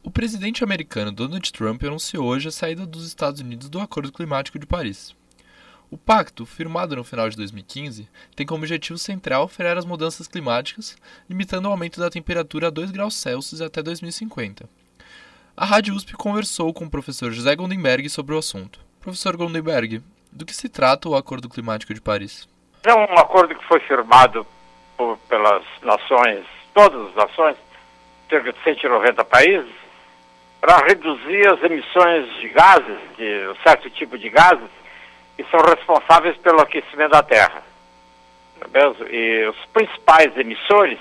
O presidente americano Donald Trump anunciou hoje a saída dos Estados Unidos do Acordo Climático de Paris. O pacto, firmado no final de 2015, tem como objetivo central frear as mudanças climáticas, limitando o aumento da temperatura a 2 graus Celsius até 2050. A Rádio USP conversou com o professor José Gondenberg sobre o assunto. Professor Gondenberg, do que se trata o Acordo Climático de Paris? É um acordo que foi firmado pelas nações, todas as nações, cerca de 190 países, para reduzir as emissões de gases, de um certo tipo de gases, que são responsáveis pelo aquecimento da Terra. E os principais emissores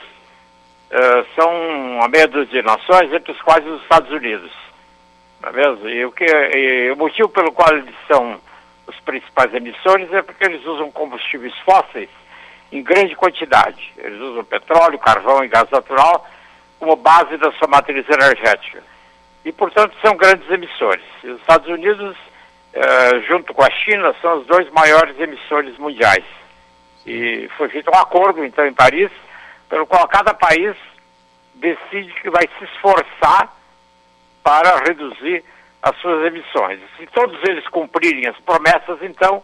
são uma meia dúzia de nações, entre os quais os Estados Unidos. Não é mesmo? E o motivo pelo qual eles são os principais emissores é porque eles usam combustíveis fósseis em grande quantidade. Eles usam petróleo, carvão e gás natural como base da sua matriz energética. E, portanto, são grandes emissores. E os Estados Unidos, junto com a China, são os dois maiores emissores mundiais. E foi feito um acordo, então, em Paris, pelo qual cada país decide que vai se esforçar para reduzir as suas emissões. Se todos eles cumprirem as promessas, então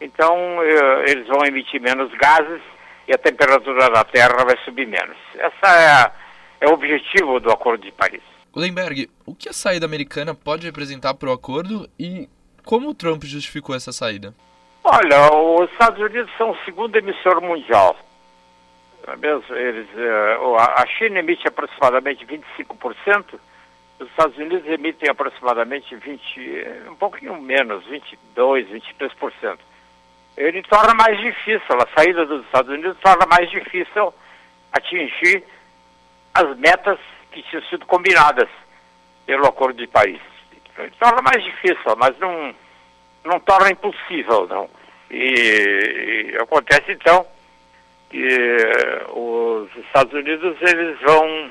eles vão emitir menos gases e a temperatura da Terra vai subir menos. Esse é o objetivo do Acordo de Paris. Gondenberg, o que a saída americana pode representar para o acordo e como o Trump justificou essa saída? Olha, os Estados Unidos são o segundo emissor mundial. Não é mesmo? A China emite aproximadamente 25%, os Estados Unidos emitem aproximadamente um pouquinho menos, 22%, 23%. Ele torna mais difícil, a saída dos Estados Unidos torna mais difícil atingir as metas que tinham sido combinadas pelo Acordo de Paris. Ele torna mais difícil, mas não torna impossível, não. E acontece, então, que os Estados Unidos, eles vão,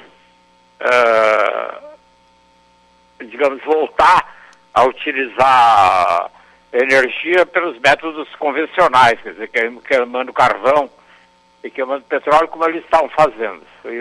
digamos, voltar a utilizar energia pelos métodos convencionais, quer dizer, queimando carvão e queimando petróleo, como eles estavam fazendo. E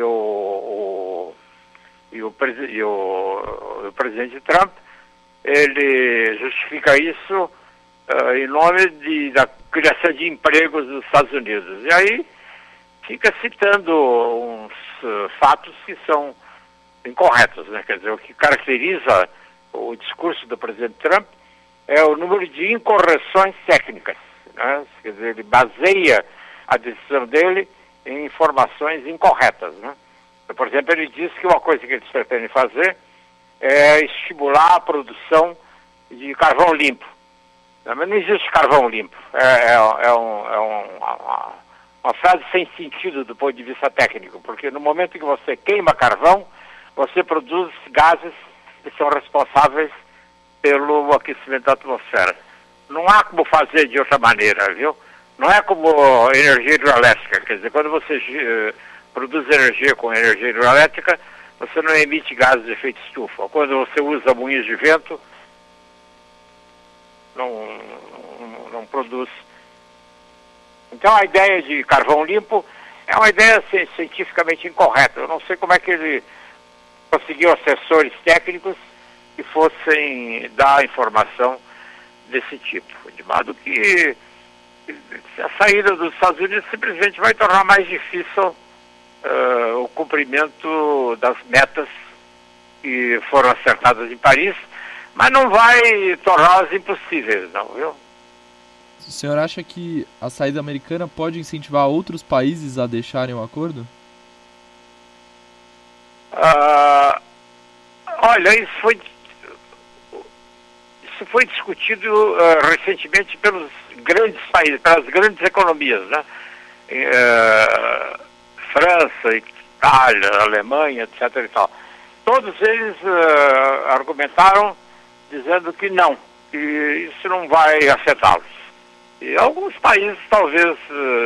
o presidente Trump, ele justifica isso em nome da criação de empregos nos Estados Unidos. E aí fica citando uns fatos que são incorretos, né? Quer dizer, o que caracteriza o discurso do presidente Trump é o número de incorreções técnicas, né? Quer dizer, ele baseia a decisão dele em informações incorretas, né? Por exemplo, ele disse que uma coisa que eles pretendem fazer é estimular a produção de carvão limpo. Mas não existe carvão limpo. Uma frase sem sentido do ponto de vista técnico, porque no momento que você queima carvão, você produz gases que são responsáveis pelo aquecimento da atmosfera. Não há como fazer de outra maneira, viu? Não é como energia hidroelétrica, quer dizer, quando você produz energia com energia hidroelétrica, você não emite gases de efeito estufa. Quando você usa moinhos de vento, não produz. Então a ideia de carvão limpo é uma ideia cientificamente incorreta. Eu não sei como é que ele conseguiu assessores técnicos que fossem dar informação desse tipo. De modo que a saída dos Estados Unidos simplesmente vai tornar mais difícil o cumprimento das metas que foram acertadas em Paris, mas não vai torná-las impossíveis, não, viu? O senhor acha que a saída americana pode incentivar outros países a deixarem o acordo? Olha, isso foi discutido recentemente pelos grandes países, pelas grandes economias, né? França, Itália, Alemanha, etc. e tal. Todos eles argumentaram dizendo que não, que isso não vai afetá-los. E alguns países talvez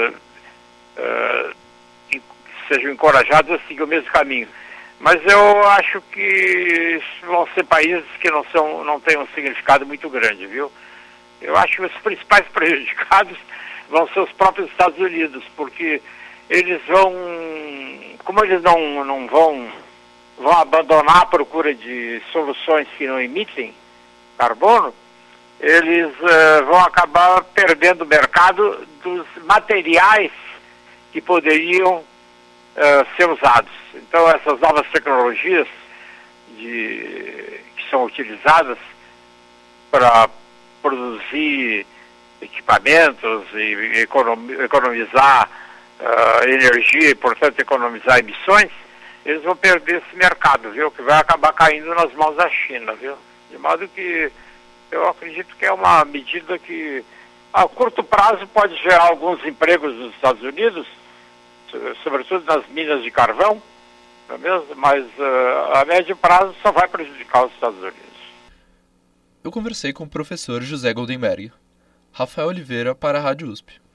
sejam encorajados a seguir o mesmo caminho. Mas eu acho que vão ser países que não têm um significado muito grande, viu? Eu acho que os principais prejudicados vão ser os próprios Estados Unidos, porque eles vão, como eles não vão vão abandonar a procura de soluções que não emitem carbono, eles vão acabar perdendo o mercado dos materiais que poderiam ser usados. Então, essas novas tecnologias que são utilizadas para produzir equipamentos e economizar energia e, portanto, economizar emissões, eles vão perder esse mercado, viu? Que vai acabar caindo nas mãos da China, viu? De modo que eu acredito que é uma medida que, a curto prazo, pode gerar alguns empregos nos Estados Unidos, sobretudo nas minas de carvão, não é mesmo? Mas a médio prazo só vai prejudicar os Estados Unidos. Eu conversei com o professor José Goldenberg. Rafael Oliveira para a Rádio USP.